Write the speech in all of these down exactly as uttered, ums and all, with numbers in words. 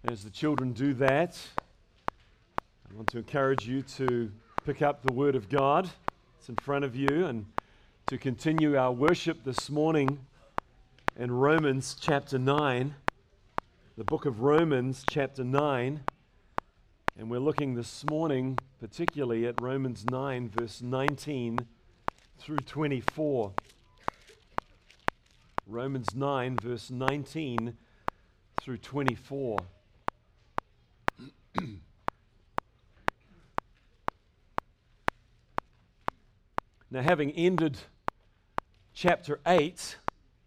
As the children do that, I want to encourage you to pick up the Word of God. It's in front of you, and to continue our worship this morning in Romans chapter nine, the book of Romans chapter nine, and we're looking this morning particularly at Romans nine verse nineteen through twenty-four. Romans nine verse nineteen through twenty-four. Now, having ended chapter eight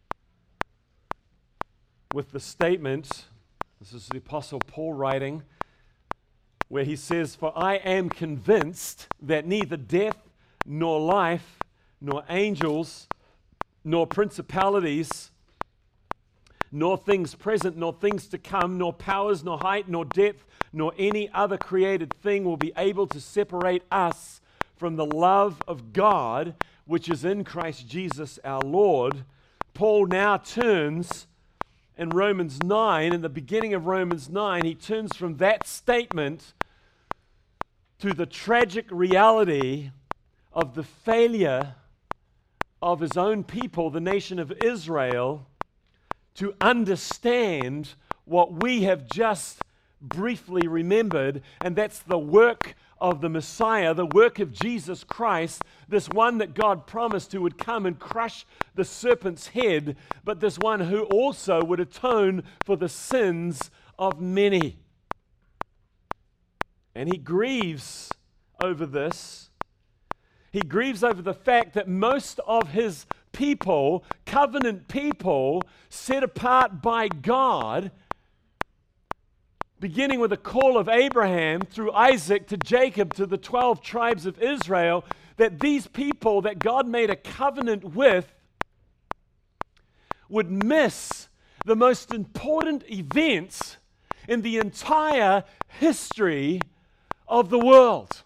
with the statement, this is the Apostle Paul writing, where he says, "For I am convinced that neither death, nor life, nor angels, nor principalities, nor things present, nor things to come, nor powers, nor height, nor depth, nor any other created thing will be able to separate us from the love of God, which is in Christ Jesus our Lord." Paul now turns in Romans nine, in the beginning of Romans nine, he turns from that statement to the tragic reality of the failure of his own people, the nation of Israel, to understand what we have just briefly remembered, and that's the work of the Messiah, the work of Jesus Christ, this one that God promised who would come and crush the serpent's head, but this one who also would atone for the sins of many. And he grieves over this. He grieves over the fact that most of his people, covenant people, set apart by God, beginning with the call of Abraham through Isaac to Jacob to the twelve tribes of Israel, that these people that God made a covenant with would miss the most important events in the entire history of the world.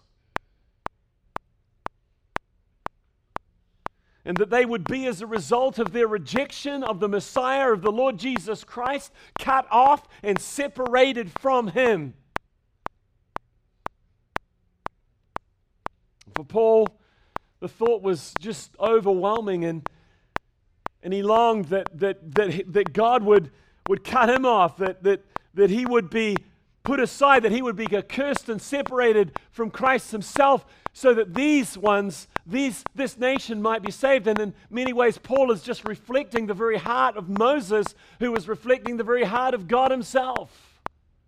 And that they would be, as a result of their rejection of the Messiah, of the Lord Jesus Christ, cut off and separated from Him. For Paul, the thought was just overwhelming, and and he longed that that that, that God would, would cut him off, that, that, that he would be put aside, that he would be accursed and separated from Christ Himself, so that these ones, these this nation might be saved. And in many ways, Paul is just reflecting the very heart of Moses, who was reflecting the very heart of God Himself.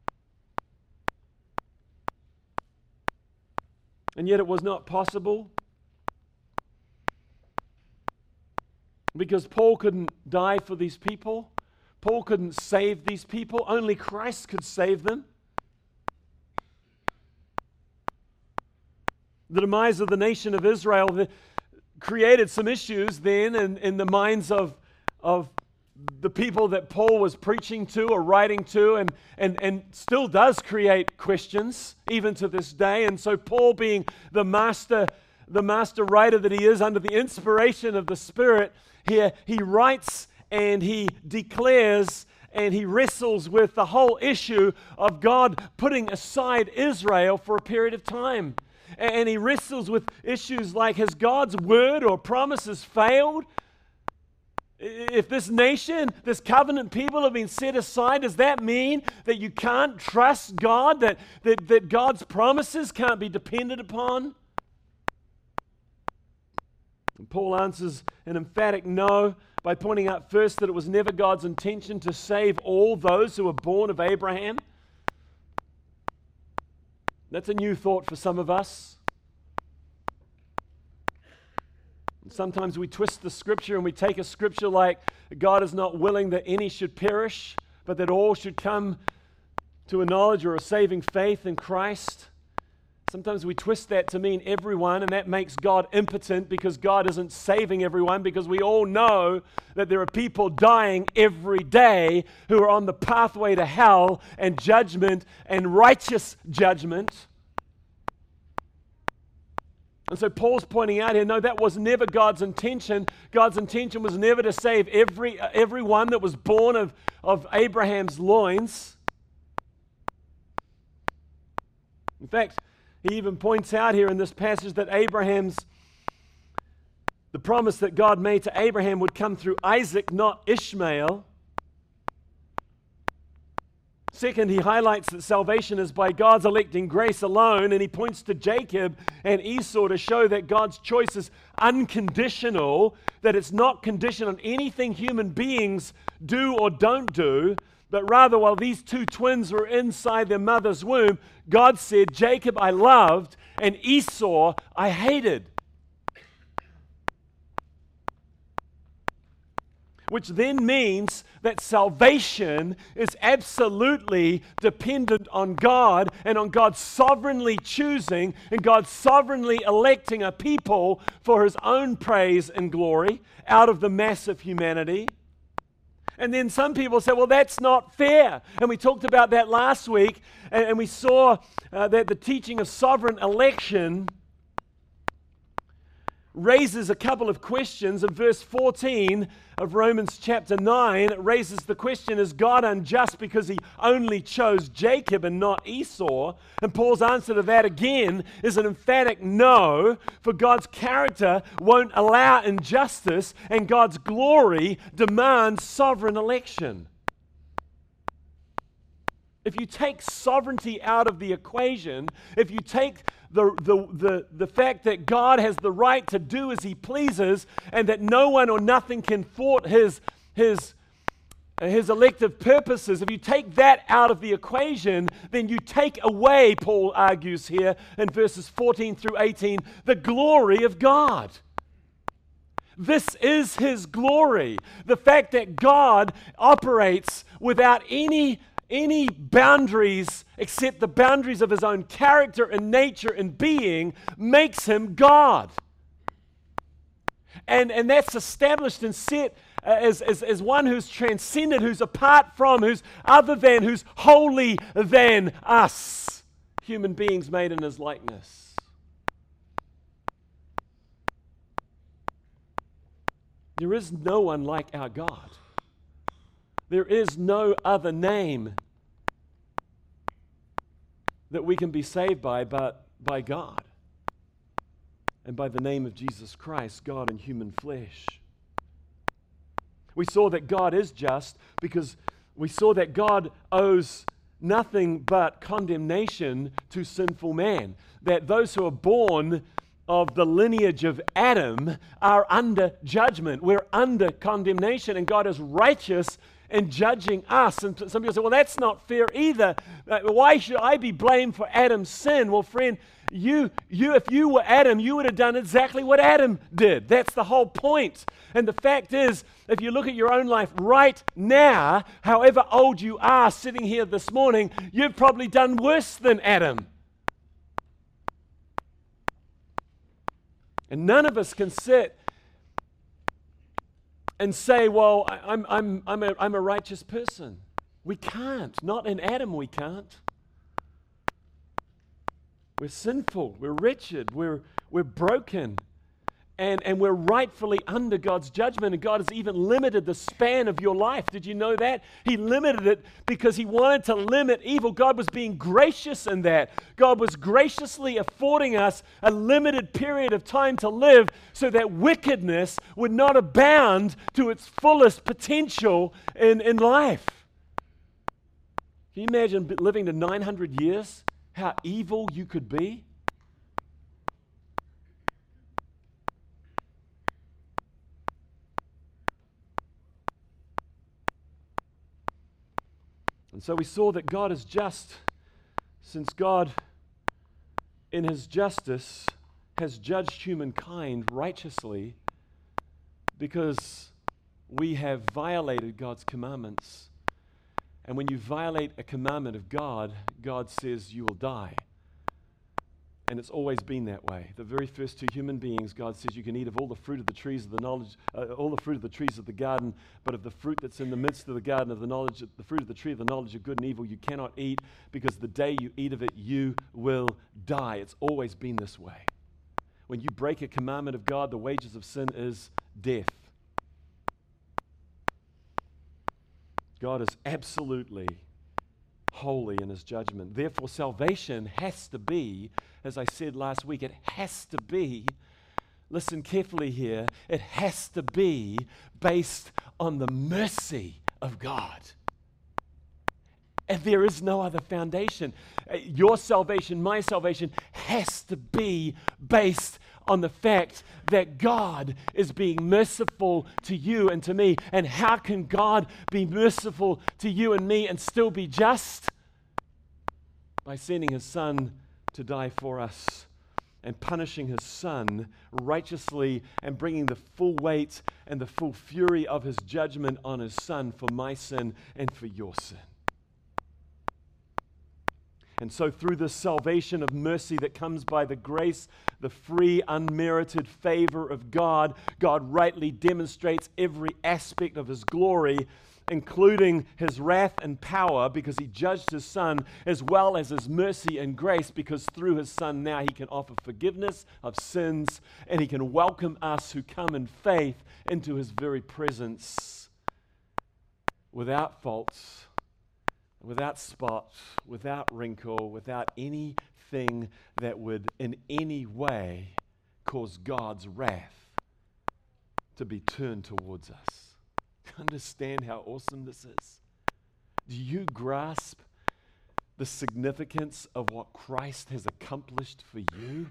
And yet it was not possible, because Paul couldn't die for these people. Paul couldn't save these people. Only Christ could save them. The demise of the nation of Israel the, created some issues then in, in the minds of, of the people that Paul was preaching to or writing to, and, and, and still does create questions even to this day. And so Paul, being the master, the master writer that he is, under the inspiration of the Spirit, here he writes and he declares and he wrestles with the whole issue of God putting aside Israel for a period of time. And he wrestles with issues like, has God's word or promises failed? If this nation, this covenant people have been set aside, does that mean that you can't trust God, that, that, that God's promises can't be depended upon? And Paul answers an emphatic no by pointing out first that it was never God's intention to save all those who were born of Abraham. That's a new thought for some of us. And sometimes we twist the scripture and we take a scripture like, God is not willing that any should perish, but that all should come to a knowledge or a saving faith in Christ. Sometimes we twist that to mean everyone, and that makes God impotent, because God isn't saving everyone, because we all know that there are people dying every day who are on the pathway to hell and judgment and righteous judgment. And so Paul's pointing out here, no, that was never God's intention. God's intention was never to save every everyone that was born of, of Abraham's loins. In fact, he even points out here in this passage that Abraham's, the promise that God made to Abraham would come through Isaac, not Ishmael. Second, he highlights that salvation is by God's electing grace alone, and he points to Jacob and Esau to show that God's choice is unconditional, that it's not conditioned on anything human beings do or don't do, but rather while these two twins were inside their mother's womb, God said, Jacob I loved and Esau I hated. Which then means that salvation is absolutely dependent on God and on God sovereignly choosing and God sovereignly electing a people for His own praise and glory out of the mass of humanity. And then some people say, well, that's not fair. And we talked about that last week, and, and we saw uh, that the teaching of sovereign election raises a couple of questions. In verse fourteen of Romans chapter nine, it raises the question, is God unjust because He only chose Jacob and not Esau? And Paul's answer to that again is an emphatic no, for God's character won't allow injustice, and God's glory demands sovereign election. If you take sovereignty out of the equation, if you take the, the, the, the fact that God has the right to do as He pleases and that no one or nothing can thwart His, his, his elective purposes, if you take that out of the equation, then you take away, Paul argues here in verses fourteen through eighteen, the glory of God. This is His glory. The fact that God operates without any Any boundaries except the boundaries of His own character and nature and being makes Him God. And, and that's established and set as, as, as one who's transcendent, who's apart from, who's other than, who's holy than us, human beings made in His likeness. There is no one like our God. There is no other name that we can be saved by but by God and by the name of Jesus Christ, God in human flesh. We saw that God is just because we saw that God owes nothing but condemnation to sinful man, that those who are born of the lineage of Adam are under judgment. We're under condemnation, and God is righteous and judging us. And some people say, well, that's not fair either. Uh, Why should I be blamed for Adam's sin? Well, friend, you, you, if you were Adam, you would have done exactly what Adam did. That's the whole point. And the fact is, if you look at your own life right now, however old you are sitting here this morning, you've probably done worse than Adam. And none of us can sit and say, well, I, I'm, I'm, I'm, a, I'm a righteous person. We can't. Not in Adam we can't. We're sinful. We're wretched. We're, we're broken. And, and we're rightfully under God's judgment. And God has even limited the span of your life. Did you know that? He limited it because He wanted to limit evil. God was being gracious in that. God was graciously affording us a limited period of time to live so that wickedness would not abound to its fullest potential in, in life. Can you imagine living to nine hundred years? How evil you could be? And so we saw that God is just, since God, in His justice, has judged humankind righteously because we have violated God's commandments. And when you violate a commandment of God, God says you will die. And it's always been that way. The very first two human beings, God says you can eat of all the fruit of the trees of the knowledge, uh, all the fruit of the trees of the garden, but of the fruit that's in the midst of the garden of the knowledge, the fruit of the tree of the knowledge of good and evil, you cannot eat, because the day you eat of it, you will die. It's always been this way. When you break a commandment of God, the wages of sin is death. God is absolutely holy in his judgment. Therefore, salvation has to be, as I said last week, it has to be, listen carefully here, it has to be based on the mercy of God. And there is no other foundation. Your salvation, my salvation, has to be based on the fact that God is being merciful to you and to me. And how can God be merciful to you and me and still be just? By sending his Son to die for us and punishing his Son righteously and bringing the full weight and the full fury of his judgment on his Son for my sin and for your sin. And so through this salvation of mercy that comes by the grace, the free, unmerited favor of God, God rightly demonstrates every aspect of his glory, including his wrath and power, because he judged his Son, as well as his mercy and grace, because through his Son now he can offer forgiveness of sins, and he can welcome us who come in faith into his very presence without faults, without spot, without wrinkle, without anything that would in any way cause God's wrath to be turned towards us. Understand how awesome this is? Do you grasp the significance of what Christ has accomplished for you?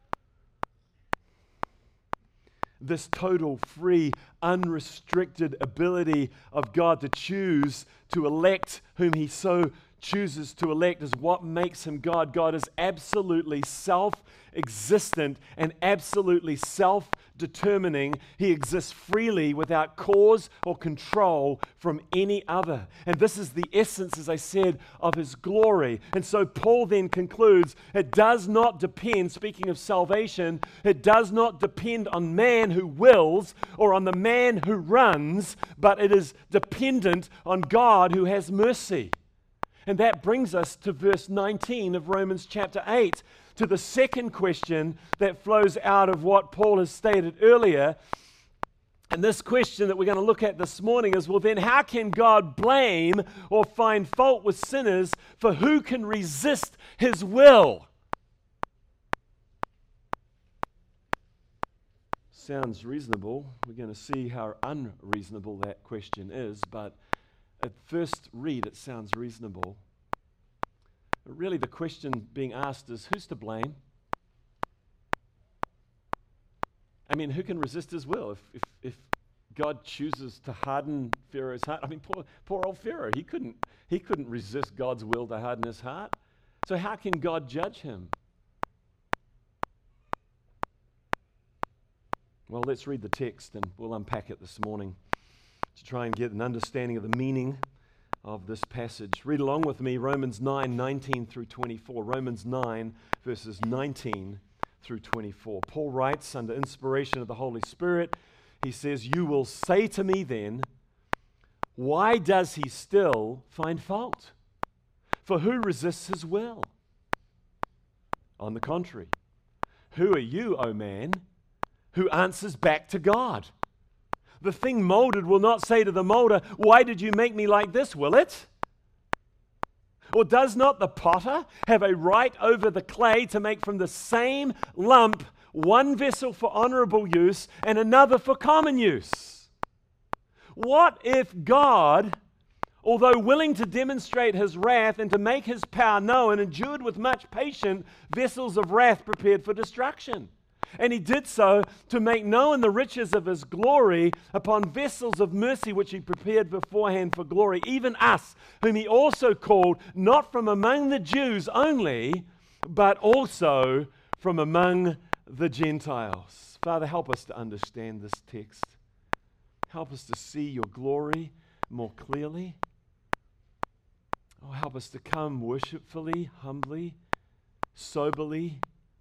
This total, free, unrestricted ability of God to choose to elect whom he so chooses to elect is what makes him God. God is absolutely self-existent and absolutely self-determining. He exists freely without cause or control from any other. And this is the essence, as I said, of his glory. And so Paul then concludes, it does not depend, speaking of salvation, it does not depend on man who wills or on the man who runs, but it is dependent on God who has mercy. And that brings us to verse nineteen of Romans chapter eight, to the second question that flows out of what Paul has stated earlier. And this question that we're going to look at this morning is, well, then how can God blame or find fault with sinners, for who can resist his will? Sounds reasonable. We're going to see how unreasonable that question is, but at first read, it sounds reasonable. But really, the question being asked is, who's to blame? I mean, who can resist his will? If, if, if God chooses to harden Pharaoh's heart, I mean, poor, poor old Pharaoh, he couldn't, he couldn't resist God's will to harden his heart. So how can God judge him? Well, let's read the text and we'll unpack it this morning to try and get an understanding of the meaning of this passage. Read along with me, Romans nine, nineteen through twenty-four. Romans nine, verses nineteen through twenty-four. Paul writes under inspiration of the Holy Spirit, he says, "You will say to me then, why does he still find fault? For who resists his will? On the contrary, who are you, O man, who answers back to God? The thing molded will not say to the molder, why did you make me like this, will it? Or does not the potter have a right over the clay to make from the same lump one vessel for honorable use and another for common use? What if God, although willing to demonstrate his wrath and to make his power known, endured with much patience vessels of wrath prepared for destruction? And he did so to make known the riches of his glory upon vessels of mercy which he prepared beforehand for glory, even us, whom he also called, not from among the Jews only, but also from among the Gentiles." Father, help us to understand this text. Help us to see your glory more clearly. Oh, help us to come worshipfully, humbly, soberly.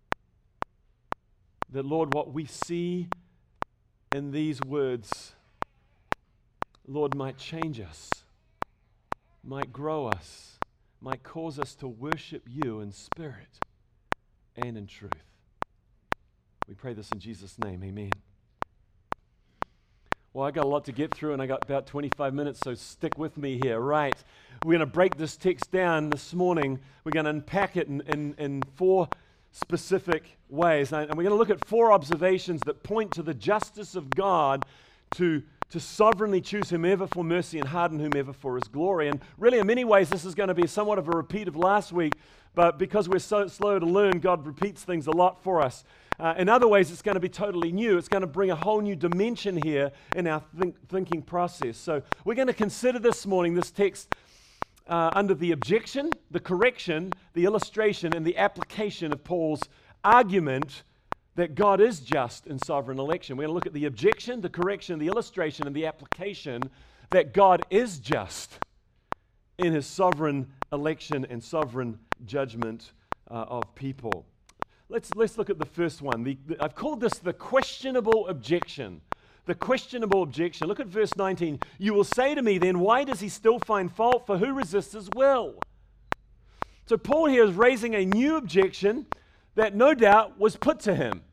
That, Lord, what we see in these words, Lord, might change us, might grow us, might cause us to worship you in spirit and in truth. We pray this in Jesus' name, amen. Well, I got a lot to get through, and I got about twenty-five minutes, so stick with me here. Right. We're going to break this text down this morning. We're going to unpack it in, in, in four specific ways. And we're going to look at four observations that point to the justice of God to, to sovereignly choose whomever for mercy and harden whomever for his glory. And really, in many ways, this is going to be somewhat of a repeat of last week, but because we're so slow to learn, God repeats things a lot for us. Uh, in other ways, it's going to be totally new. It's going to bring a whole new dimension here in our think, thinking process. So we're going to consider this morning this text uh, under the objection, the correction, the illustration, and the application of Paul's argument that God is just in sovereign election. We're going to look at the objection, the correction, the illustration, and the application that God is just in his sovereign election and sovereign judgment uh, of people. Let's, let's look at the first one. The, the, I've called this the questionable objection. The questionable objection. Look at verse nineteen. You will say to me then, why does he still find fault? For who resists his will? So Paul here is raising a new objection that no doubt was put to him.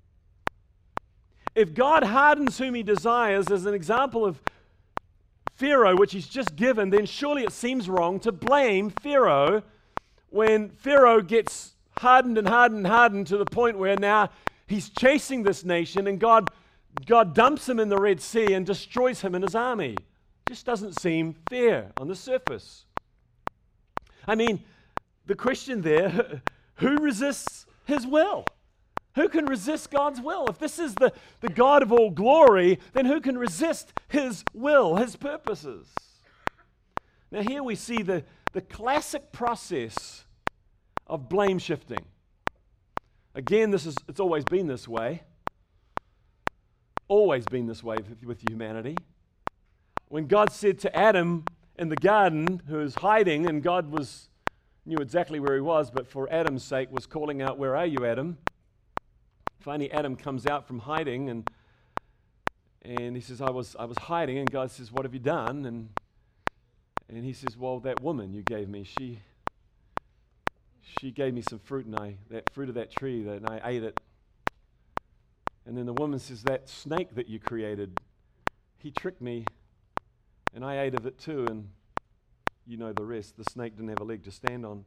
If God hardens whom he desires, as an example of Pharaoh, which he's just given, then surely it seems wrong to blame Pharaoh when Pharaoh gets hardened and hardened and hardened to the point where now he's chasing this nation and God, God dumps him in the Red Sea and destroys him and his army. Just doesn't seem fair on the surface. I mean, the question there, who resists his will? Who can resist God's will? If this is the, the God of all glory, then who can resist his will, his purposes? Now here we see the, the classic process of blame shifting. Again, this is it's always been this way. Always been this way with, with humanity. When God said to Adam in the garden, who was hiding, and God was knew exactly where he was, but for Adam's sake was calling out, "Where are you, Adam?" Finally, Adam comes out from hiding, and and he says, "I was I was hiding," and God says, "What have you done?" And and he says, "Well, that woman you gave me, she." She gave me some fruit, and I that fruit of that tree, that, and I ate it. And then the woman says, that snake that you created, he tricked me, and I ate of it too, and you know the rest. The snake didn't have a leg to stand on.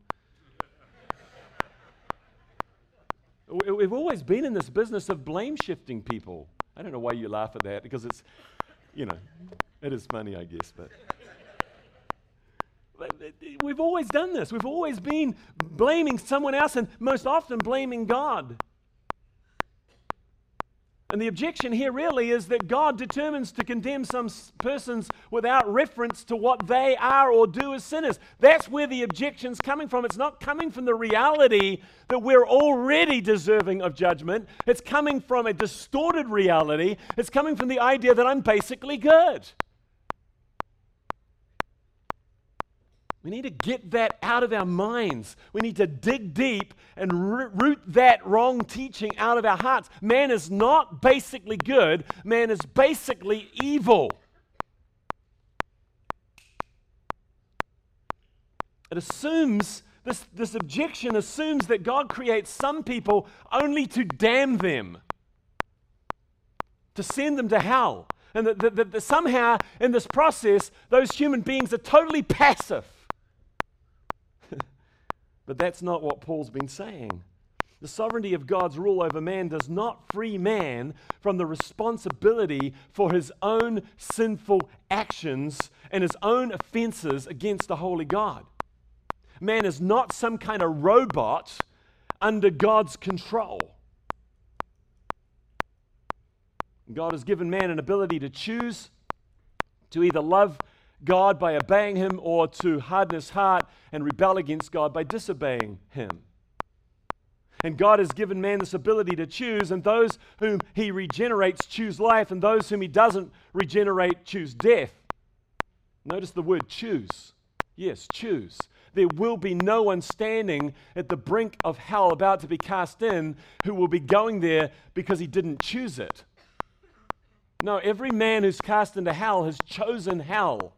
We've always been in this business of blame shifting people. I don't know why you laugh at that, because it's, you know, it is funny, I guess, but... We've always done this. We've always been blaming someone else, and most often blaming God. And the objection here really is that God determines to condemn some persons without reference to what they are or do as sinners. That's where the objection's coming from. It's not coming from the reality that we're already deserving of judgment. It's coming from a distorted reality. It's coming from the idea that I'm basically good. We need to get that out of our minds. We need to dig deep and root that wrong teaching out of our hearts. Man is not basically good. Man is basically evil. It assumes, this, this objection assumes that God creates some people only to damn them, to send them to hell. And that, that, that somehow in this process, those human beings are totally passive. But that's not what Paul's been saying. The sovereignty of God's rule over man does not free man from the responsibility for his own sinful actions and his own offenses against a holy God. Man is not some kind of robot under God's control. God has given man an ability to choose to either love God by obeying him, or to harden his heart and rebel against God by disobeying him. And God has given man this ability to choose, and those whom he regenerates choose life, and those whom he doesn't regenerate choose death. Notice the word choose. Yes, choose. There will be no one standing at the brink of hell about to be cast in who will be going there because he didn't choose it. No, every man who's cast into hell has chosen hell.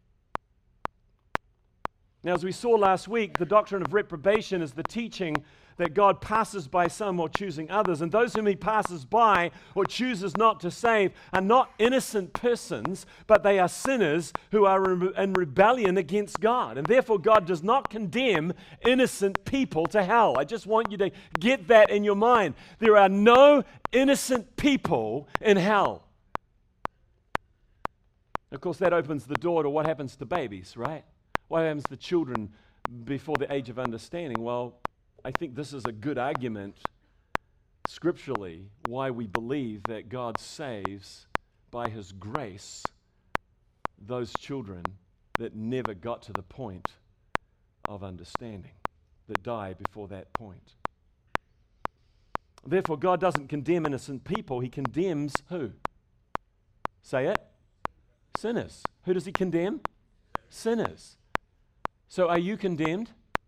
Now, as we saw last week, the doctrine of reprobation is the teaching that God passes by some while choosing others, and those whom he passes by or chooses not to save are not innocent persons, but they are sinners who are in rebellion against God. And therefore, God does not condemn innocent people to hell. I just want you to get that in your mind. There are no innocent people in hell. Of course, that opens the door to what happens to babies, right? What happens to children before the age of understanding? Well, I think this is a good argument scripturally why we believe that God saves by his grace those children that never got to the point of understanding, that die before that point. Therefore, God doesn't condemn innocent people. He condemns who? Say it. Sinners. Who does he condemn? Sinners. So are you condemned?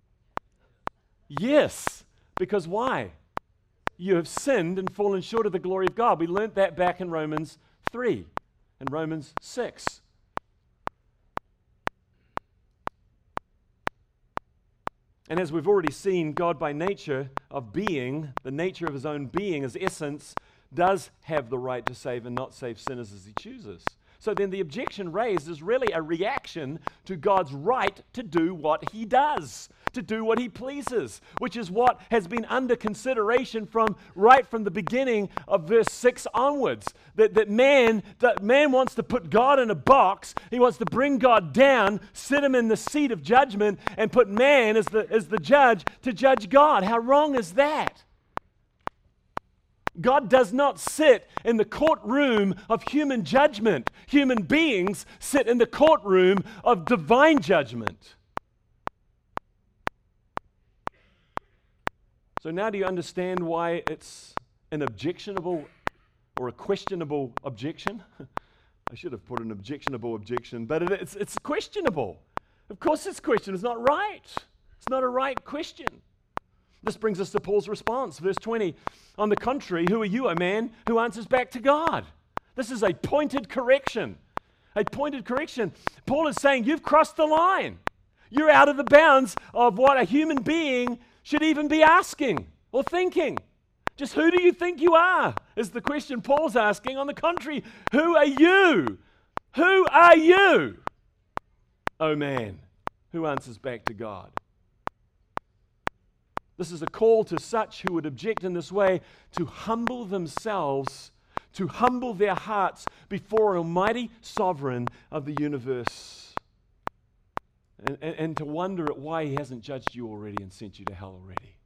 Yes. Because why? You have sinned and fallen short of the glory of God. We learnt that back in Romans three and Romans six. And as we've already seen, God by nature of being, the nature of his own being, his essence, does have the right to save and not save sinners as he chooses. So then the objection raised is really a reaction to God's right to do what he does, to do what he pleases, which is what has been under consideration from right from the beginning of verse six onwards. That, that man that man wants to put God in a box. He wants to bring God down, sit him in the seat of judgment, and put man as the, as the judge to judge God. How wrong is that? God does not sit in the courtroom of human judgment. Human beings sit in the courtroom of divine judgment. So now do you understand why it's an objectionable or a questionable objection? I should have put an objectionable objection, but it, it's, it's questionable. Of course it's questionable. It's not right. It's not a right question. This brings us to Paul's response. Verse twenty, on the contrary, who are you, O man, who answers back to God? This is a pointed correction. A pointed correction. Paul is saying, you've crossed the line. You're out of the bounds of what a human being should even be asking or thinking. Just who do you think you are, is the question Paul's asking. On the contrary, who are you? Who are you, O man, who answers back to God? This is a call to such who would object in this way to humble themselves, to humble their hearts before an almighty sovereign of the universe, and, and, and to wonder at why he hasn't judged you already and sent you to hell already.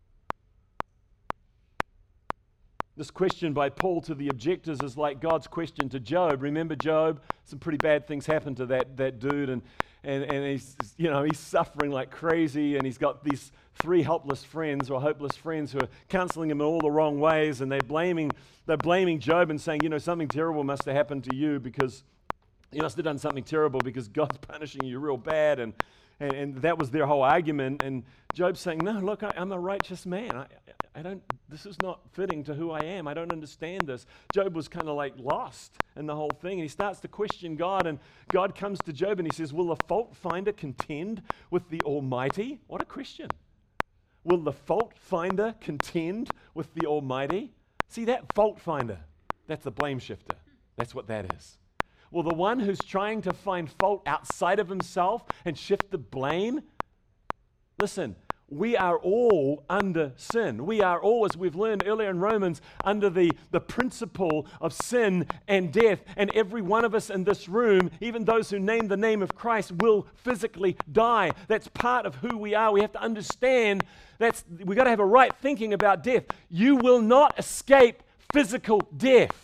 This question by Paul to the objectors is like God's question to Job. Remember Job? Some pretty bad things happened to that, that dude, and, and, and he's, you know, he's suffering like crazy, and he's got these three helpless friends or hopeless friends who are counseling him in all the wrong ways, and they're blaming, they're blaming Job and saying, you know, something terrible must have happened to you because you must have done something terrible because God's punishing you real bad, and and, and that was their whole argument. And Job's saying, no, look, I, I'm a righteous man. I, I don't. This is not fitting to who I am. I don't understand this. Job was kind of like lost in the whole thing, and he starts to question God, and God comes to Job and he says, will the fault finder contend with the Almighty? What a question. Will the fault finder contend with the Almighty? See, that fault finder, that's a blame shifter. That's what that is. Well, the one who's trying to find fault outside of himself and shift the blame, listen, we are all under sin. We are all, as we've learned earlier in Romans, under the, the principle of sin and death. And every one of us in this room, even those who name the name of Christ, will physically die. That's part of who we are. We have to understand that's we've got to have a right thinking about death. You will not escape physical death.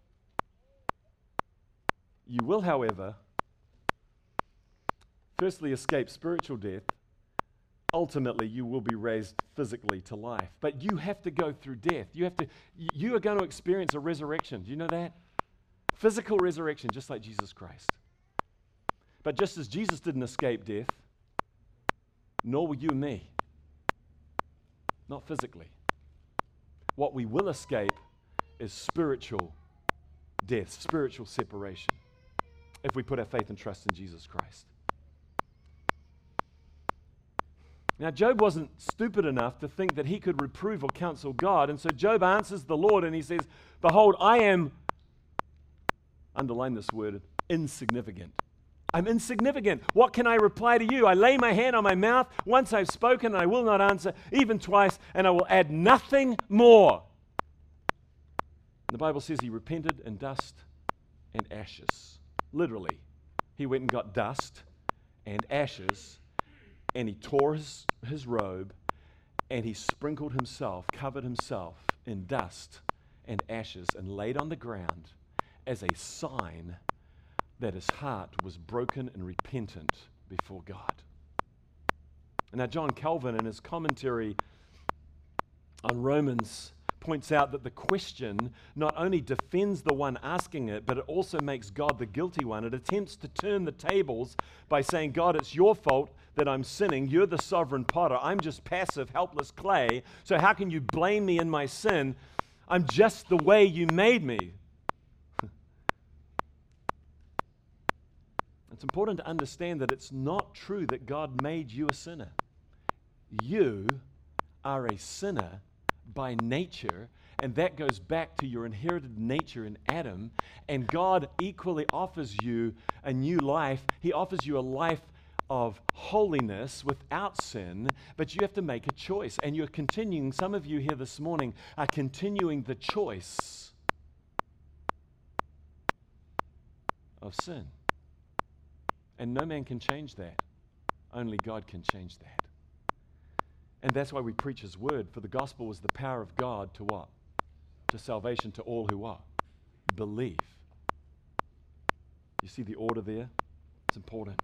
You will, however, firstly escape spiritual death. Ultimately, you will be raised physically to life. But you have to go through death. You have to. You are going to experience a resurrection. Do you know that? Physical resurrection, just like Jesus Christ. But just as Jesus didn't escape death, nor will you and me. Not physically. What we will escape is spiritual death, spiritual separation, if we put our faith and trust in Jesus Christ. Now, Job wasn't stupid enough to think that he could reprove or counsel God, and so Job answers the Lord and he says, behold, I am, underline this word, insignificant. I'm insignificant. What can I reply to you? I lay my hand on my mouth. Once I've spoken, and I will not answer, even twice, and I will add nothing more. And the Bible says he repented in dust and ashes. Literally, he went and got dust and ashes, and he tore his, his robe, and he sprinkled himself, covered himself in dust and ashes, and laid on the ground as a sign that his heart was broken and repentant before God. And now John Calvin, in his commentary on Romans, points out that the question not only defends the one asking it, but it also makes God the guilty one. It attempts to turn the tables by saying, God, it's your fault that I'm sinning. You're the sovereign potter. I'm just passive, helpless clay. So how can you blame me in my sin? I'm just the way you made me. It's important to understand that it's not true that God made you a sinner. You are a sinner by nature, and that goes back to your inherited nature in Adam, and God equally offers you a new life. He offers you a life of holiness without sin, but you have to make a choice, and you're continuing, some of you here this morning are continuing the choice of sin. And no man can change that. Only God can change that. And that's why we preach His word, for the gospel is the power of God to what? To salvation to all who what? Believe. You see the order there? It's important.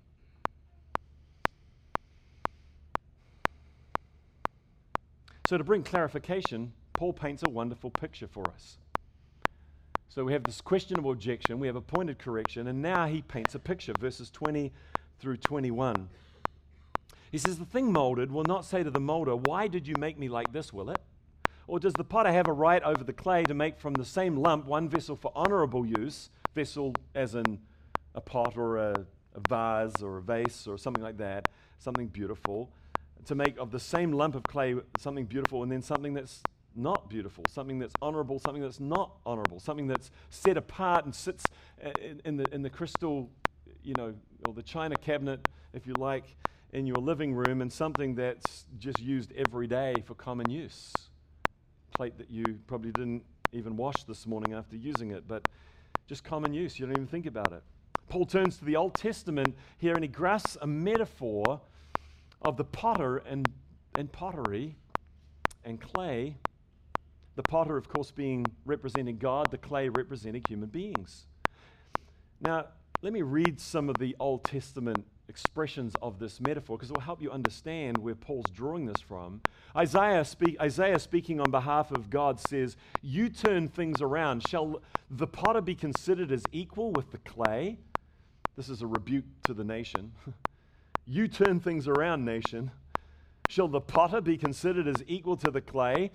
So to bring clarification, Paul paints a wonderful picture for us. So we have this questionable objection, we have a pointed correction, and now he paints a picture, verses twenty through twenty-one. He says, the thing molded will not say to the molder, why did you make me like this, will it? Or does the potter have a right over the clay to make from the same lump one vessel for honorable use, vessel as in a pot or a, a vase or a vase or something like that, something beautiful, to make of the same lump of clay something beautiful, and then something that's not beautiful, something that's honorable, something that's not honorable, something that's set apart and sits in, in the in the crystal, you know, or the china cabinet, if you like, in your living room, and something that's just used every day for common use. Plate that you probably didn't even wash this morning after using it, but just common use. You don't even think about it. Paul turns to the Old Testament here, and he grasps a metaphor of the potter and, and pottery and clay. The potter, of course, being representing God, the clay representing human beings. Now, let me read some of the Old Testament expressions of this metaphor, because it will help you understand where Paul's drawing this from. Isaiah, speak, Isaiah speaking on behalf of God says, you turn things around. Shall the potter be considered as equal with the clay? This is a rebuke to the nation. You turn things around, nation. Shall the potter be considered as equal to the clay?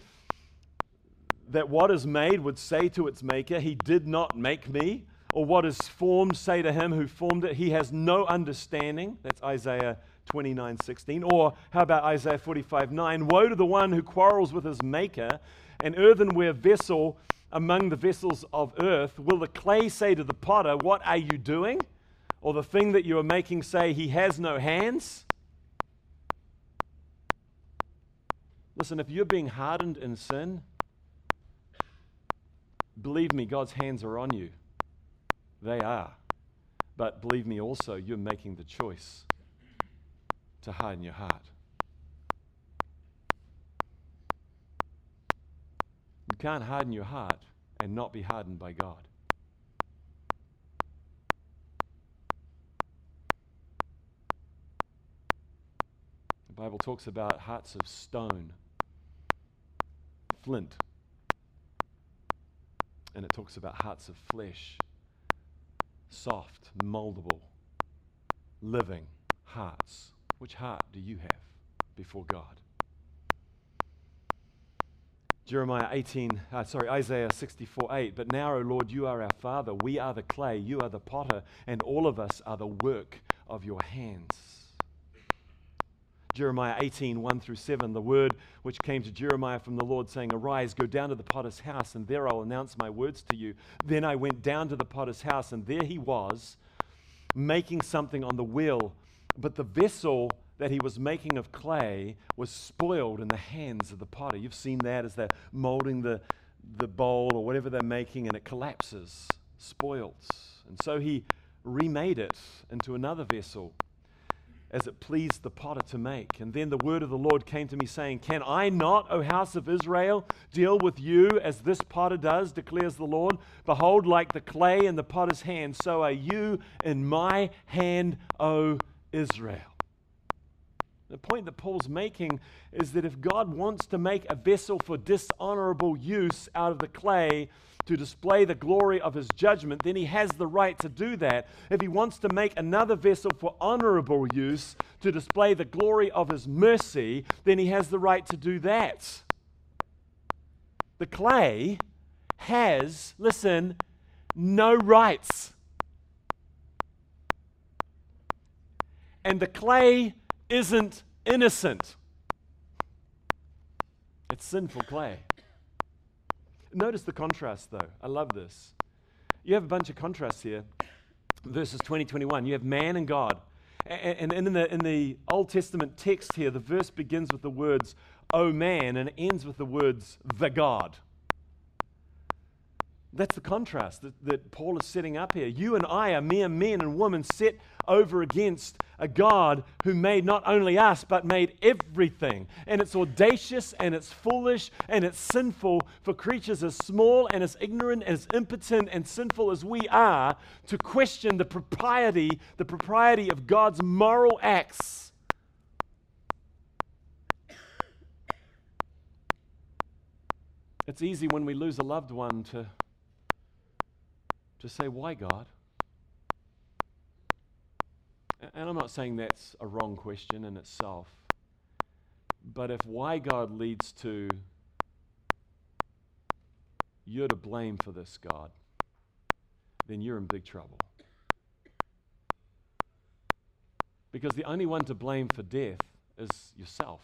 That what is made would say to its maker, he did not make me. Or what is formed say to him who formed it, he has no understanding. That's Isaiah twenty-nine sixteen. Or how about Isaiah forty-five nine? Woe to the one who quarrels with his maker, an earthenware vessel among the vessels of earth. Will the clay say to the potter, what are you doing? Or the thing that you are making say, he has no hands? Listen, if you're being hardened in sin, believe me, God's hands are on you. They are. But believe me also, you're making the choice to harden your heart. You can't harden your heart and not be hardened by God. The Bible talks about hearts of stone, flint, and it talks about hearts of flesh, soft, moldable, living hearts. Which heart do you have before God? Jeremiah eighteen, uh, sorry, Isaiah sixty-four eight. But now, O Lord, you are our Father. We are the clay. You are the potter, and all of us are the work of your hands. Jeremiah eighteen, one through seven, the word which came to Jeremiah from the Lord, saying, Arise, go down to the potter's house, and there I'll announce my words to you. Then I went down to the potter's house, and there he was, making something on the wheel. But the vessel that he was making of clay was spoiled in the hands of the potter. You've seen that as they're molding the, the bowl or whatever they're making, and it collapses, spoils. And so he remade it into another vessel, as it pleased the potter to make. And then the word of the Lord came to me, saying, Can I not, O house of Israel, deal with you as this potter does, declares the Lord? Behold, like the clay in the potter's hand, so are you in my hand, O Israel. The point that Paul's making is that if God wants to make a vessel for dishonorable use out of the clay, to display the glory of his judgment, then he has the right to do that. If he wants to make another vessel for honorable use, to display the glory of his mercy, then he has the right to do that. The clay has, listen, no rights. And the clay isn't innocent. It's sinful clay. Notice the contrast, though. I love this. You have a bunch of contrasts here. Verses twenty, twenty-one. You have man and God. And, and in, the, in the Old Testament text here, the verse begins with the words, O man, and it ends with the words, the God. That's the contrast that, that Paul is setting up here. You and I are mere men and women set over against a God who made not only us, but made everything. And it's audacious, and it's foolish, and it's sinful for creatures as small and as ignorant, as impotent and sinful as we are to question the propriety, the propriety of God's moral acts. It's easy when we lose a loved one to to say, why, God? And I'm not saying that's a wrong question in itself, but if why, God, leads to you're to blame for this, God, then you're in big trouble. Because the only one to blame for death is yourself.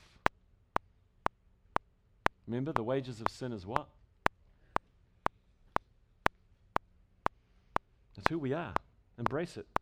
Remember, the wages of sin is what? That's who we are. Embrace it.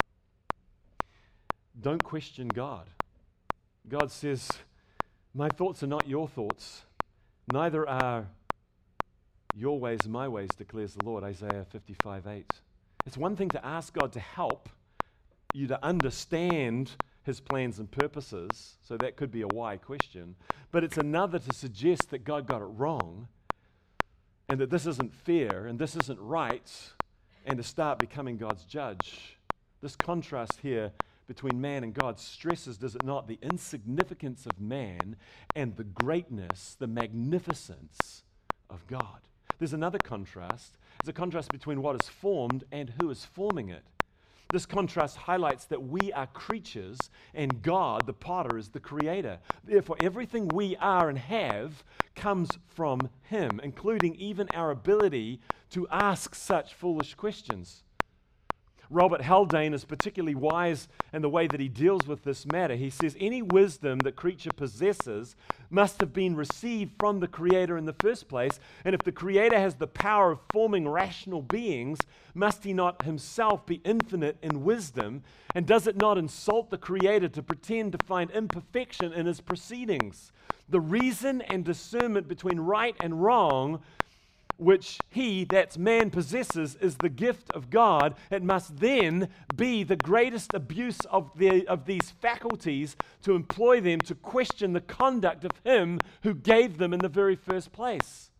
Don't question God. God says, my thoughts are not your thoughts. Neither are your ways my ways, declares the Lord, Isaiah fifty-five eight. It's one thing to ask God to help you to understand his plans and purposes, so that could be a why question, but it's another to suggest that God got it wrong and that this isn't fair and this isn't right, and to start becoming God's judge. This contrast here between man and God stresses, does it not, the insignificance of man and the greatness, the magnificence of God. There's another contrast. It's a contrast between what is formed and who is forming it. This contrast highlights that we are creatures and God, the potter, is the creator. Therefore, everything we are and have comes from him, including even our ability to ask such foolish questions. Robert Haldane is particularly wise in the way that he deals with this matter. He says, any wisdom that creature possesses must have been received from the Creator in the first place, and if the Creator has the power of forming rational beings, must he not himself be infinite in wisdom? And does it not insult the Creator to pretend to find imperfection in his proceedings? The reason and discernment between right and wrong, which he, that's man, possesses, is the gift of God. It must then be the greatest abuse of, the, of these faculties to employ them to question the conduct of him who gave them in the very first place.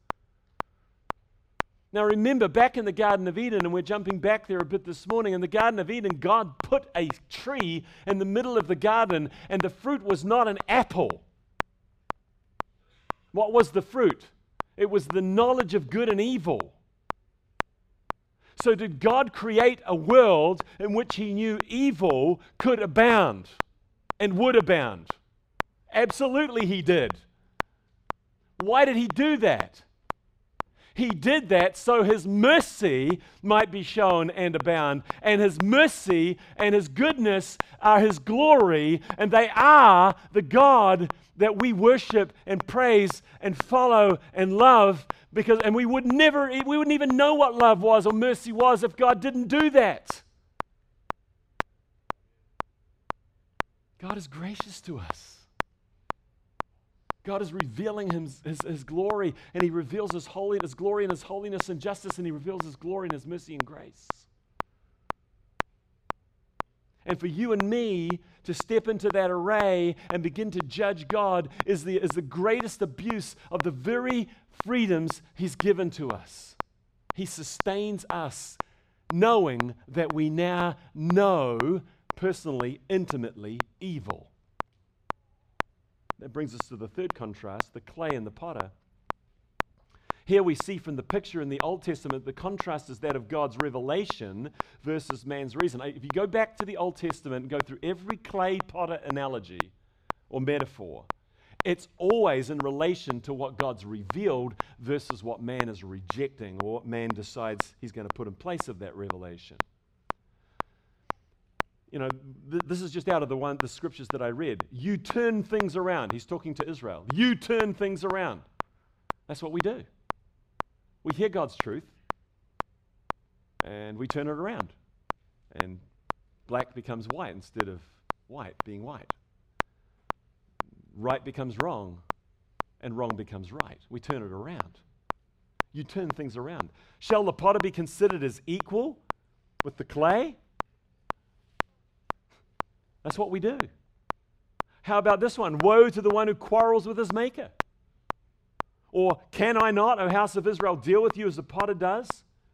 Now remember, back in the Garden of Eden, and we're jumping back there a bit this morning, in the Garden of Eden, God put a tree in the middle of the garden, and the fruit was not an apple. What was the fruit? It was the knowledge of good and evil. So did God create a world in which he knew evil could abound and would abound? Absolutely he did. Why did he do that? He did that so His mercy might be shown and abound. And His mercy and His goodness are His glory, and they are the God that we worship and praise and follow and love. Because, and we would never, we wouldn't even know what love was or mercy was if God didn't do that. God is gracious to us. God is revealing his, his, his glory, and He reveals His holiness, His glory and His holiness and justice, and He reveals His glory and His mercy and grace. And for you and me to step into that array and begin to judge God is the, is the greatest abuse of the very freedoms He's given to us. He sustains us knowing that we now know personally, intimately, evil. That brings us to the third contrast, the clay and the potter. Here we see from the picture in the Old Testament, the contrast is that of God's revelation versus man's reason. If you go back to the Old Testament and go through every clay potter analogy or metaphor, it's always in relation to what God's revealed versus what man is rejecting or what man decides he's going to put in place of that revelation. You know, th- this is just out of the one the scriptures that I read. You turn things around. He's talking to Israel. You turn things around. That's what we do. We hear God's truth, and we turn it around. And black becomes white instead of white being white. Right becomes wrong, and wrong becomes right. We turn it around. You turn things around. Shall the potter be considered as equal with the clay? That's what we do. How about this one? Woe to the one who quarrels with his maker. Or, can I not, O house of Israel, deal with you as the potter does?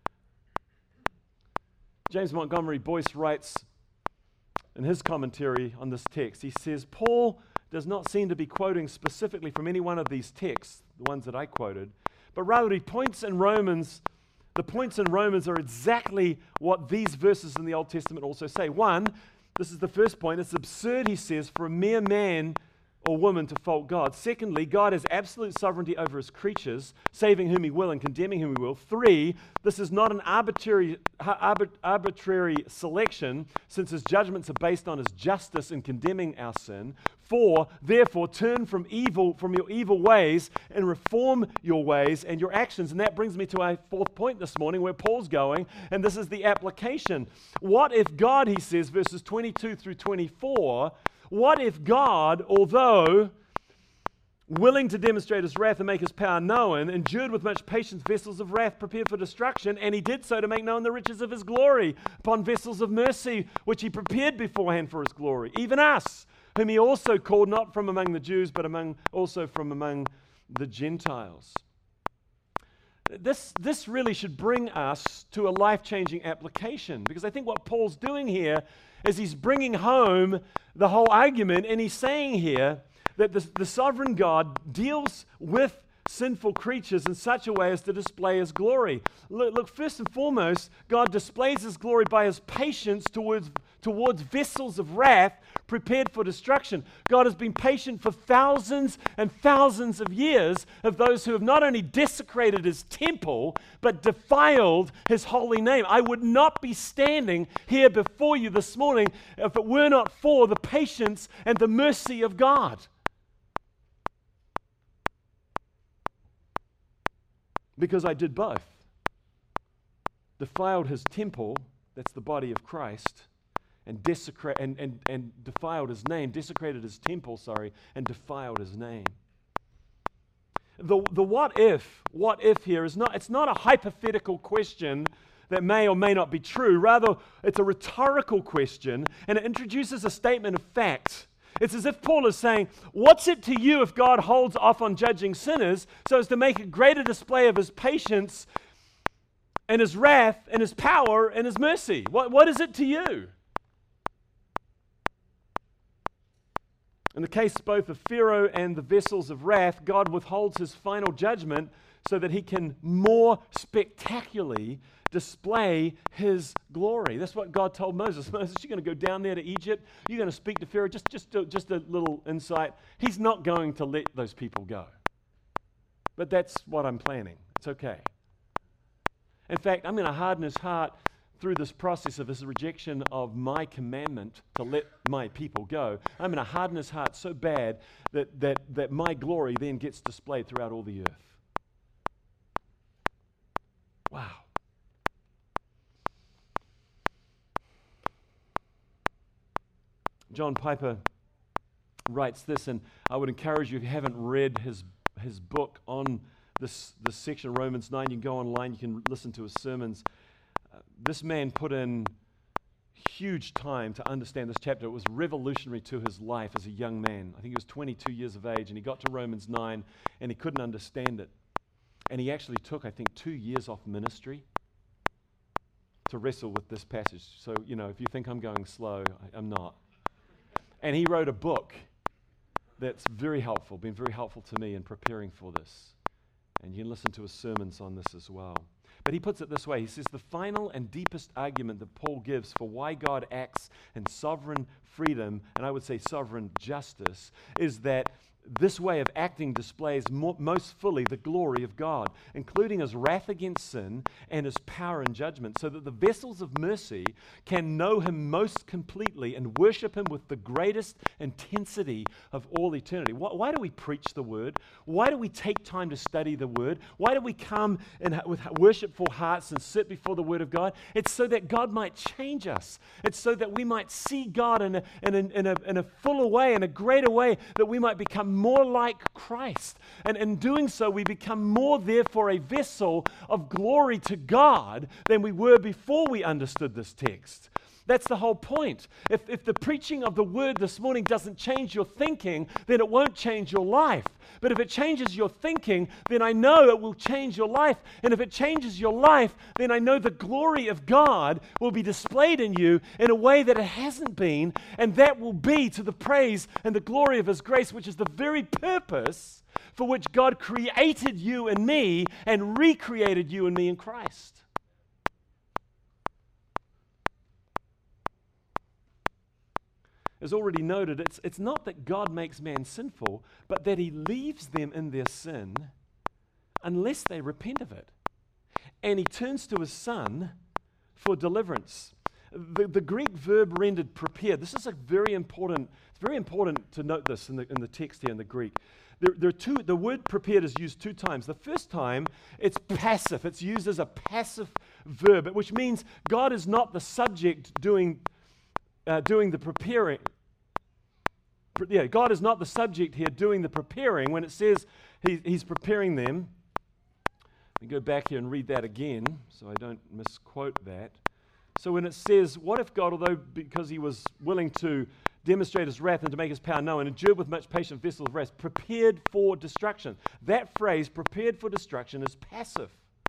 James Montgomery Boyce writes in his commentary on this text, he says, Paul does not seem to be quoting specifically from any one of these texts, the ones that I quoted, but rather he points in Romans, the points in Romans are exactly what these verses in the Old Testament also say. One, this is the first point. It's absurd, he says, for a mere man or woman to fault God. Secondly, God has absolute sovereignty over His creatures, saving whom He will and condemning whom He will. Three, this is not an arbitrary, arbit, arbitrary selection, since His judgments are based on His justice in condemning our sin. Four, therefore, turn from evil, from your evil ways and reform your ways and your actions. And that brings me to our fourth point this morning, where Paul's going, and this is the application. What if God, he says, verses twenty-two through twenty-four, what if God, although willing to demonstrate His wrath and make His power known, endured with much patience vessels of wrath prepared for destruction, and He did so to make known the riches of His glory upon vessels of mercy, which He prepared beforehand for His glory, even us, whom He also called not from among the Jews, but among also from among the Gentiles. This, this really should bring us to a life-changing application, because I think what Paul's doing here is he's bringing home the whole argument, and he's saying here that the, the sovereign God deals with sinful creatures in such a way as to display His glory. Look, look, first and foremost, God displays His glory by His patience towards, towards vessels of wrath prepared for destruction. God has been patient for thousands and thousands of years of those who have not only desecrated His temple, but defiled His holy name. I would not be standing here before you this morning if it were not for the patience and the mercy of God. Because I did both. Defiled His temple, that's the body of Christ, and desecrate and, and, and defiled His name, desecrated His temple, sorry, and defiled His name. The the what if, what if here is not, it's not a hypothetical question that may or may not be true. Rather, it's a rhetorical question, and it introduces a statement of fact. It's as if Paul is saying, what's it to you if God holds off on judging sinners so as to make a greater display of His patience and His wrath and His power and His mercy? What, what is it to you? In the case both of Pharaoh and the vessels of wrath, God withholds His final judgment so that He can more spectacularly display His glory. That's what God told Moses. Moses, you're going to go down there to Egypt. You're going to speak to Pharaoh. Just, just, a, just a little insight. He's not going to let those people go. But that's what I'm planning. It's okay. In fact, I'm going to harden his heart through this process of his rejection of my commandment to let my people go. I'm going to harden his heart so bad that, that, that my glory then gets displayed throughout all the earth. Wow. John Piper writes this, and I would encourage you, if you haven't read his his book on this, this section of Romans nine, you can go online, you can listen to his sermons. Uh, this man put in huge time to understand this chapter. It was revolutionary to his life as a young man. I think he was twenty-two years of age, and he got to Romans nine, and he couldn't understand it. And he actually took, I think, two years off ministry to wrestle with this passage. So, you know, if you think I'm going slow, I, I'm not. And he wrote a book that's very helpful, been very helpful to me in preparing for this. And you can listen to his sermons on this as well. But he puts it this way. He says, the final and deepest argument that Paul gives for why God acts in sovereign freedom, and I would say sovereign justice, is that this way of acting displays mo- most fully the glory of God, including his wrath against sin and his power and judgment, so that the vessels of mercy can know him most completely and worship him with the greatest intensity of all eternity. Why, why do we preach the word? Why do we take time to study the word? Why do we come in, with worshipful hearts and sit before the word of God? It's so that God might change us. It's so that we might see God in a, in a, in a, in a fuller way, in a greater way, that we might become more like Christ. And in doing so, we become more, therefore, a vessel of glory to God than we were before we understood this text. That's the whole point. If, if the preaching of the word this morning doesn't change your thinking, then it won't change your life. But if it changes your thinking, then I know it will change your life. And if it changes your life, then I know the glory of God will be displayed in you in a way that it hasn't been. And that will be to the praise and the glory of his grace, which is the very purpose for which God created you and me and recreated you and me in Christ. As already noted, it's, it's not that God makes man sinful, but that he leaves them in their sin unless they repent of it. And he turns to his Son for deliverance. The, the Greek verb rendered prepared, this is a very important, it's very important to note this in the, in the text here in the Greek. There, there are two, the word prepared is used two times. The first time, it's passive. It's used as a passive verb, which means God is not the subject doing Uh, doing the preparing. Pre- yeah, God is not the subject here doing the preparing. When it says he, he's preparing them, let me go back here and read that again so I don't misquote that. So when it says, what if God, although because he was willing to demonstrate his wrath and to make his power known, endured with much patience vessels of wrath, prepared for destruction. That phrase, prepared for destruction, is passive.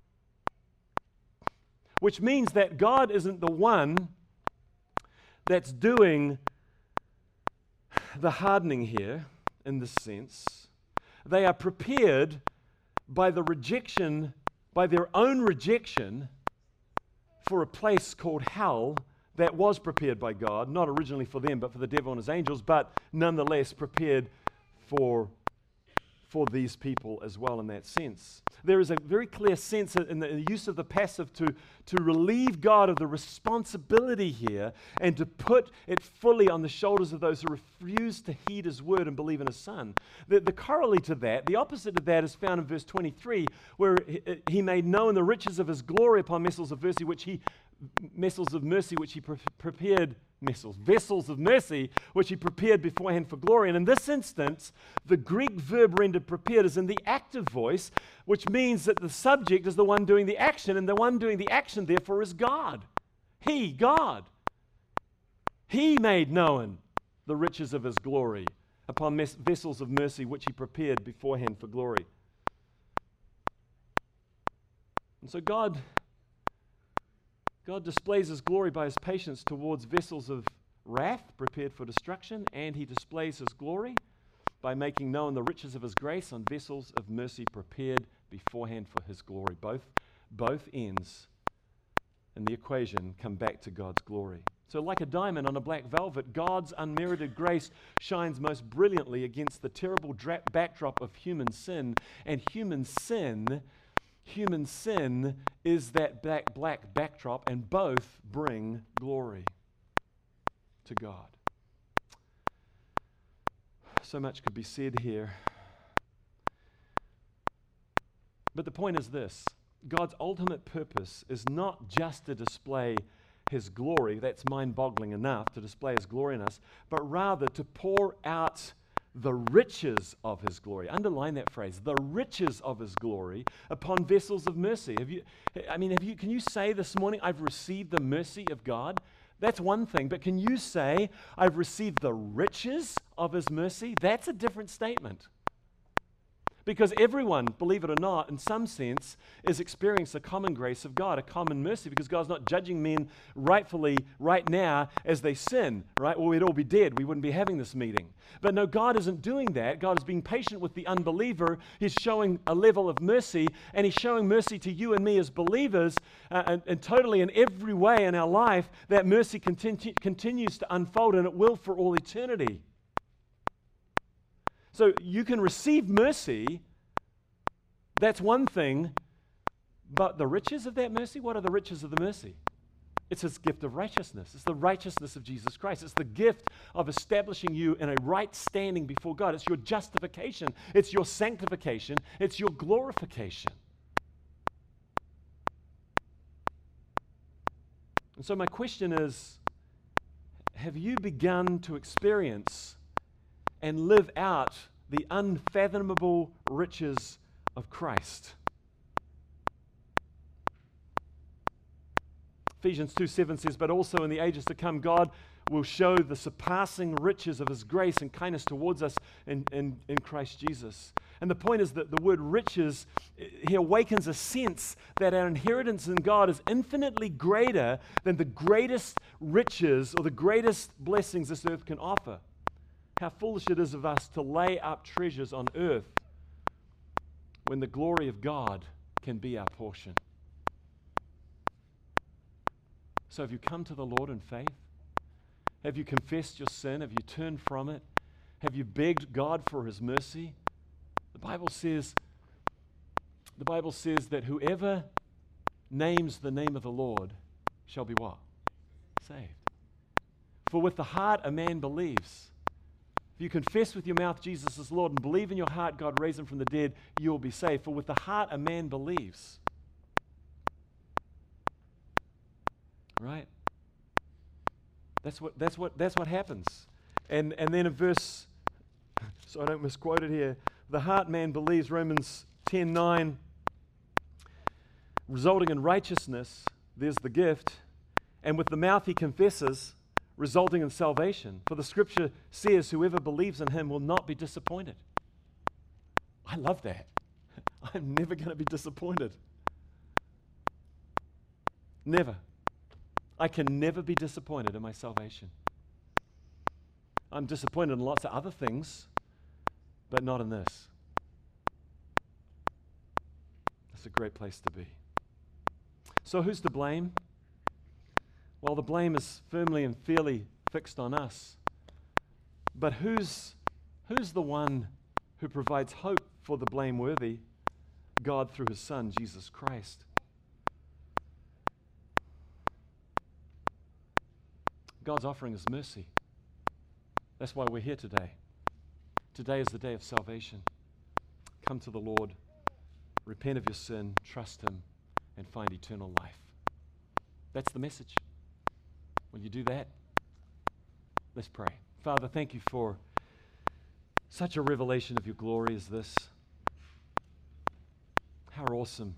Which means that God isn't the one that's doing the hardening here in this sense. They are prepared by the rejection, by their own rejection, for a place called hell that was prepared by God, not originally for them, but for the devil and his angels, but nonetheless prepared for for these people as well in that sense. There is a very clear sense in the use of the passive to, to relieve God of the responsibility here and to put it fully on the shoulders of those who refuse to heed his word and believe in his Son. The, the corollary to that, the opposite of that, is found in verse twenty-three, where he, he made known the riches of his glory upon vessels of mercy, which he vessels of mercy which he pre- prepared Vessels, vessels of mercy, which he prepared beforehand for glory. And in this instance, the Greek verb rendered prepared is in the active voice, which means that the subject is the one doing the action, and the one doing the action, therefore, is God. He, God. He made known the riches of his glory upon mes- vessels of mercy, which he prepared beforehand for glory. And so God... God displays his glory by his patience towards vessels of wrath prepared for destruction, and he displays his glory by making known the riches of his grace on vessels of mercy prepared beforehand for his glory. Both, both ends in the equation come back to God's glory. So like a diamond on a black velvet, God's unmerited grace shines most brilliantly against the terrible dra- backdrop of human sin, and human sin Human sin is that black, black backdrop, and both bring glory to God. So much could be said here. But the point is this: God's ultimate purpose is not just to display His glory, that's mind-boggling enough to display His glory in us, but rather to pour out the riches of His glory. Underline that phrase, the riches of His glory upon vessels of mercy. Have you, I mean, have you, can you say this morning, I've received the mercy of God? That's one thing, but can you say, I've received the riches of His mercy? That's a different statement. Because everyone, believe it or not, in some sense, is experiencing the common grace of God, a common mercy, because God's not judging men rightfully right now as they sin, right? Or we'd all be dead. We wouldn't be having this meeting. But no, God isn't doing that. God is being patient with the unbeliever. He's showing a level of mercy, and He's showing mercy to you and me as believers, uh, and, and totally in every way in our life, that mercy continu- continues to unfold, and it will for all eternity. So you can receive mercy, that's one thing, but the riches of that mercy, what are the riches of the mercy? It's His gift of righteousness. It's the righteousness of Jesus Christ. It's the gift of establishing you in a right standing before God. It's your justification. It's your sanctification. It's your glorification. And so my question is, have you begun to experience and live out the unfathomable riches of Christ? Ephesians two seven says, but also in the ages to come, God will show the surpassing riches of His grace and kindness towards us in, in, in Christ Jesus. And the point is that the word riches, He awakens a sense that our inheritance in God is infinitely greater than the greatest riches or the greatest blessings this earth can offer. How foolish it is of us to lay up treasures on earth when the glory of God can be our portion. So have you come to the Lord in faith? Have you confessed your sin? Have you turned from it? Have you begged God for His mercy? The Bible says, the Bible says that whoever names the name of the Lord shall be what? Saved. For with the heart a man believes. If you confess with your mouth Jesus is Lord and believe in your heart God raised Him from the dead, you will be saved. For with the heart a man believes. Right? That's what that's what that's what happens. And and then in verse, so I don't misquote it here, the heart man believes, Romans ten nine, resulting in righteousness, there's the gift, and with the mouth he confesses, resulting in salvation. For the scripture says, whoever believes in Him will not be disappointed. I love that. I'm never going to be disappointed. Never. I can never be disappointed in my salvation. I'm disappointed in lots of other things, but not in this. That's a great place to be. So who's to blame? Well, the blame is firmly and fairly fixed on us. But who's, who's the one who provides hope for the blameworthy? God through His Son, Jesus Christ. God's offering His mercy. That's why we're here today. Today is the day of salvation. Come to the Lord, repent of your sin, trust Him, and find eternal life. That's the message. Will you do that? Let's pray. Father, thank you for such a revelation of your glory as this. How awesome.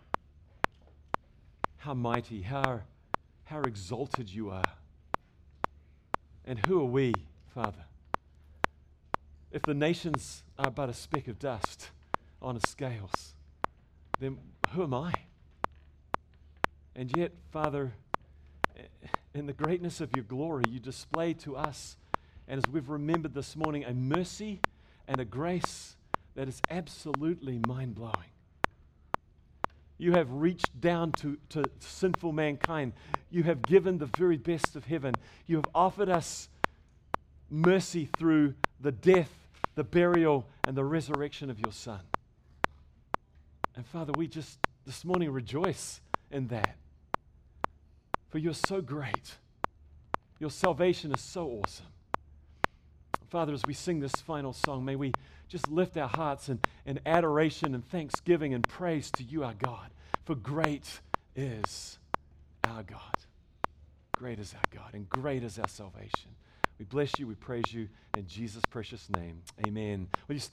How mighty. How, how exalted you are. And who are we, Father? If the nations are but a speck of dust on the scales, then who am I? And yet, Father, in the greatness of your glory, you display to us, and as we've remembered this morning, a mercy and a grace that is absolutely mind-blowing. You have reached down to, to sinful mankind. You have given the very best of heaven. You have offered us mercy through the death, the burial, and the resurrection of your Son. And Father, we just this morning rejoice in that. For you're so great. Your salvation is so awesome. Father, as we sing this final song, may we just lift our hearts in, in adoration and thanksgiving and praise to you, our God. For great is our God. Great is our God, and great is our salvation. We bless you, we praise you in Jesus' precious name. Amen. Will you stand?